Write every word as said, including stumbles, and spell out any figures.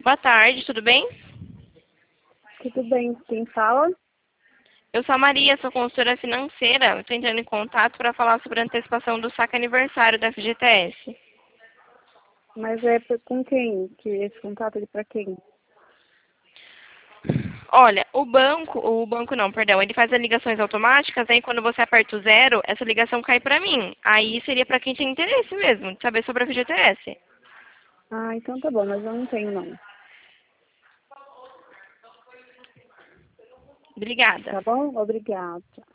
Boa tarde, tudo bem? Tudo bem, quem fala? Eu sou a Maria, sou consultora financeira. Estou entrando em contato para falar sobre a antecipação do saque aniversário da F G T S. Mas é por- com quem? Que esse contato é para quem? Olha, o banco, o banco não, perdão, ele faz as ligações automáticas, aí quando você aperta o zero, essa ligação cai para mim. Aí seria para quem tem interesse mesmo, de saber sobre a F G T S. Ah, então tá bom, mas eu não tenho não. Obrigada. Tá bom? Obrigada.